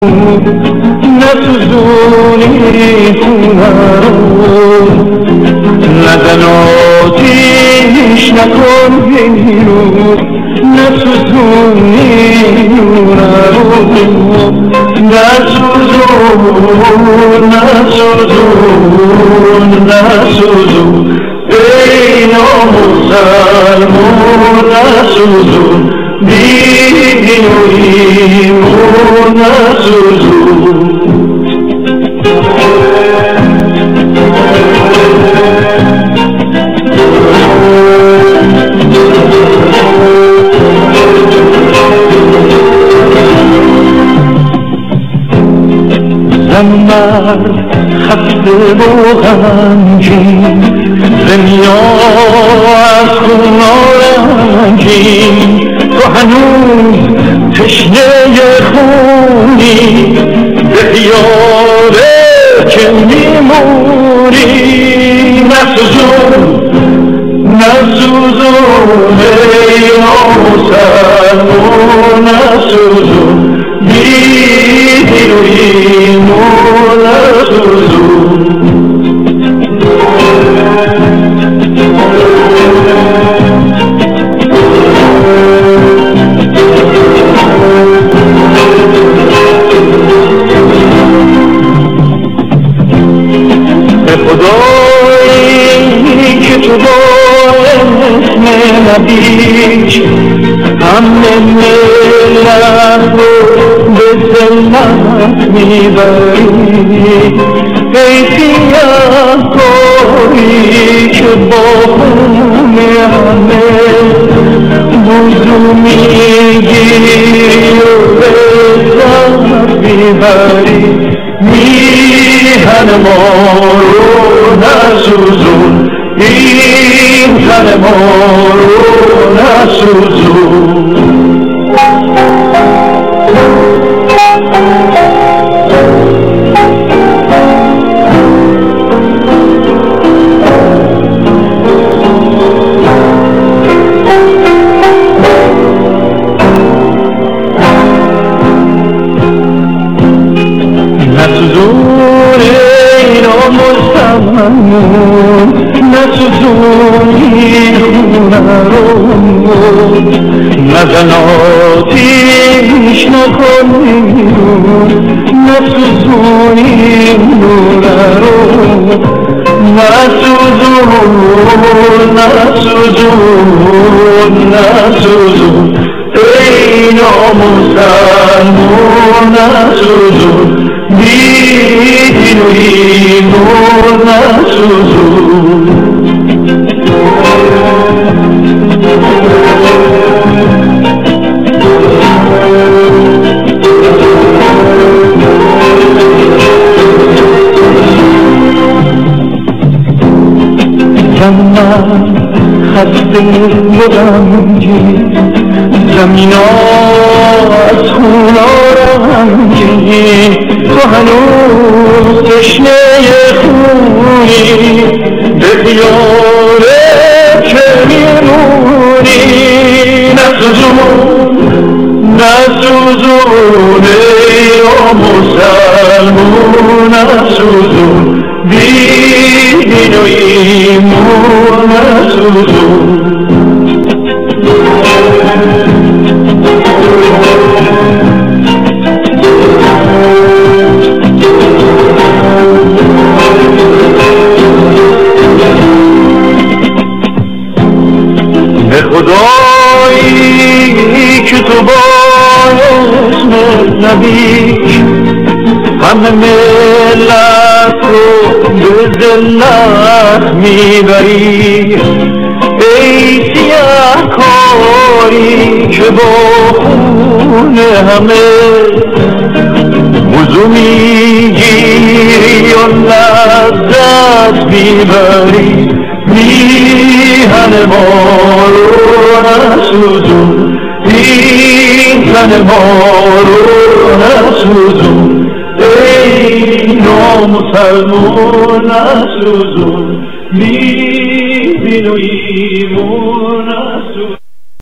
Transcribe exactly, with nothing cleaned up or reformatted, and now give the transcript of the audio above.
نسوزونی خونه رو نزن آتیش نکن بیرون نسوزونی خونه رو نسوزون نسوزون نسوزون ای نامسلمون نسوزون دین و ایمان نسوزون مرد خسته و غمگین دنیا از خون رنگین تو هنوز تشنه خونی به یاره که میمونی نسوزون نسوزون ای نامسلمون نسوزون دین و ایمان نسوزون به خدایی که تو با اسم نبیش همه ملت رو به ذلت میبری ای سیاهکاری که با خون همه وضو میگیری و به ذلت میبری میهن ما رو نسوزون این تن ما رو نسوزون نسوزون ای نامسلمون نسوزون این خونه رو نزن آتیش نکن بیرون نسوزون این خونه رو نسوزون نسوزون نسوزون ای نامسلمون نسوزون دین و ایمان نسوزون جنت خسته و غمگین زمین از خون رنگین تو هنوز تشنه خونی به دیاره که میمونی نسوزون نسوزون ای نامسلمون نسوزون دین و ایمان نسوزون به خدایی که تو با اسم نبیش همه ملت رو به ذلت میبری ای سیاهکاری که با خون همه وضو میگیری و لذت میبری میهن ما رو نسوزون این تن ما رو نسوزون ای نامسلمون نسوزون دین و ایمان